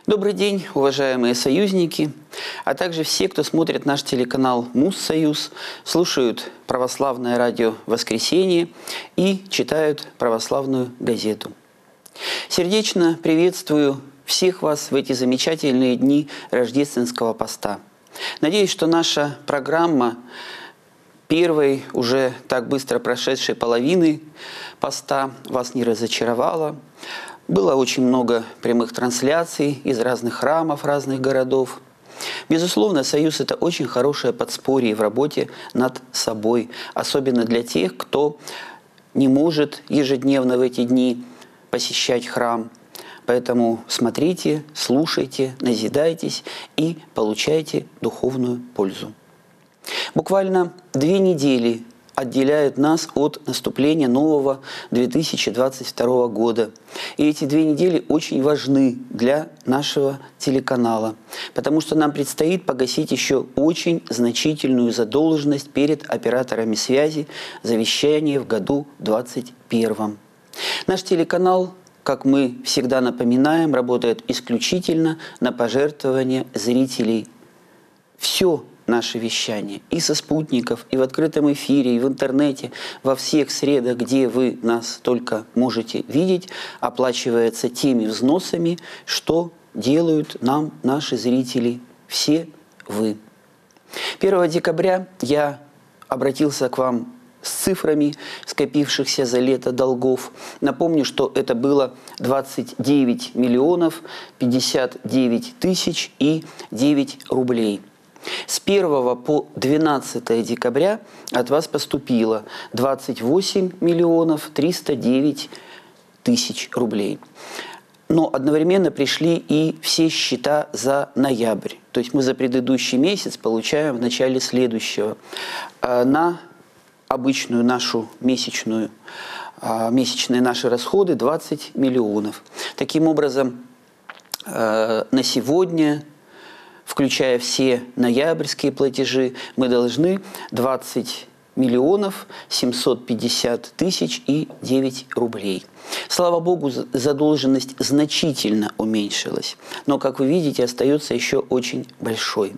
Добрый день, уважаемые союзники, а также все, кто смотрит наш телеканал Муз-Союз, слушают православное радио «Воскресенье» и читают православную газету. Сердечно приветствую всех вас в эти замечательные дни рождественского поста. Надеюсь, что наша программа первой, уже так быстро прошедшей половины поста вас не разочаровала. Было очень много прямых трансляций из разных храмов, разных городов. Безусловно, Союз – это очень хорошее подспорье в работе над собой, особенно для тех, кто не может ежедневно в эти дни посещать храм. Поэтому смотрите, слушайте, назидайтесь и получайте духовную пользу. Буквально 2 недели отделяют нас от наступления нового 2022 года. И эти 2 недели очень важны для нашего телеканала, потому что нам предстоит погасить еще очень значительную задолженность перед операторами связи за вещание в году 2021. Наш телеканал, как мы всегда напоминаем, работает исключительно на пожертвования зрителей. Все наше вещание и со спутников, и в открытом эфире, и в интернете, во всех средах, где вы нас только можете видеть, оплачивается теми взносами, что делают нам наши зрители, все вы. 1 декабря я обратился к вам с цифрами скопившихся за лето долгов. Напомню, что это было 29 миллионов 59 тысяч и 9 рублей. С 1 по 12 декабря от вас поступило 28 миллионов 309 тысяч рублей. Но одновременно пришли и все счета за ноябрь. То есть мы за предыдущий месяц получаем в начале следующего на обычную нашу месячные наши расходы 20 миллионов. Таким образом, на сегодня, включая все ноябрьские платежи, мы должны 20 миллионов 750 тысяч и 9 рублей. Слава Богу, задолженность значительно уменьшилась, но, как вы видите, остается еще очень большой.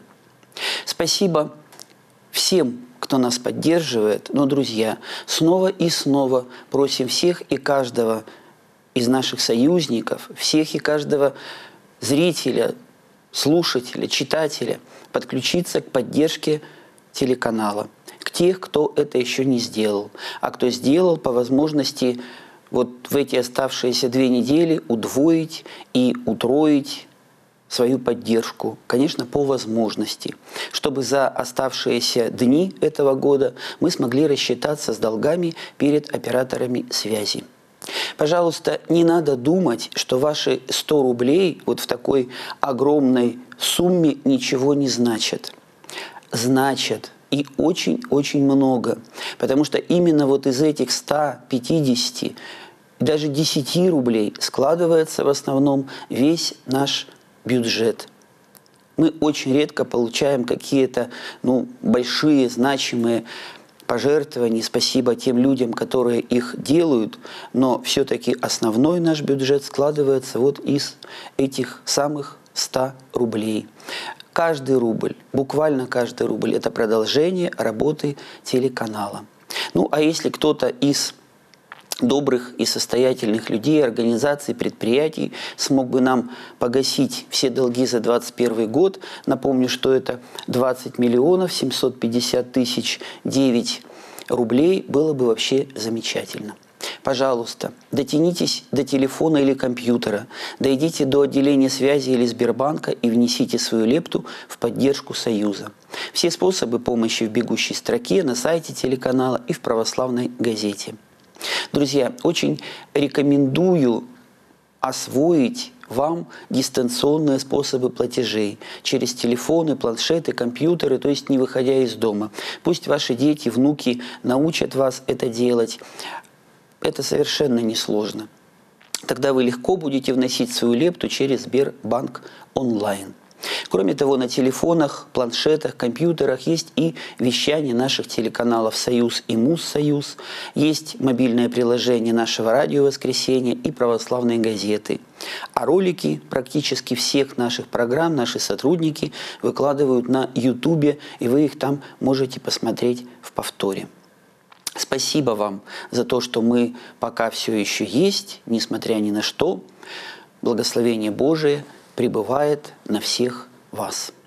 Спасибо всем, кто нас поддерживает, но, друзья, снова и снова просим всех и каждого из наших союзников, всех и каждого зрителя, слушателя, читателя подключиться к поддержке телеканала, к тех, кто это еще не сделал, а кто сделал, по возможности вот в эти оставшиеся 2 недели удвоить и утроить свою поддержку, конечно, по возможности, чтобы за оставшиеся дни этого года мы смогли рассчитаться с долгами перед операторами связи. Пожалуйста, не надо думать, что ваши 100 рублей вот в такой огромной сумме ничего не значат. Значат и очень-очень много, потому что именно вот из этих 150, даже 10 рублей складывается в основном весь наш бюджет. Мы очень редко получаем какие-то большие, значимые пожертвований, спасибо тем людям, которые их делают, но все-таки основной наш бюджет складывается вот из этих самых 100 рублей. Каждый рубль, буквально каждый рубль – это продолжение работы телеканала. А если кто-то из добрых и состоятельных людей, организаций, предприятий смог бы нам погасить все долги за 2021 год. Напомню, что это 20 миллионов 750 тысяч 9 рублей. Было бы вообще замечательно. Пожалуйста, дотянитесь до телефона или компьютера, дойдите до отделения связи или Сбербанка и внесите свою лепту в поддержку Союза. Все способы помощи в бегущей строке на сайте телеканала и в православной газете. Друзья, очень рекомендую освоить вам дистанционные способы платежей через телефоны, планшеты, компьютеры, то есть не выходя из дома. Пусть ваши дети, внуки научат вас это делать. Это совершенно несложно. Тогда вы легко будете вносить свою лепту через Сбербанк онлайн. Кроме того, на телефонах, планшетах, компьютерах есть и вещание наших телеканалов «Союз» и «Муссоюз», есть мобильное приложение нашего радио «Воскресенье» и православные газеты. А ролики практически всех наших программ наши сотрудники выкладывают на YouTube, и вы их там можете посмотреть в повторе. Спасибо вам за то, что мы пока все еще есть, несмотря ни на что. Благословение Божие пребывает на всех вас.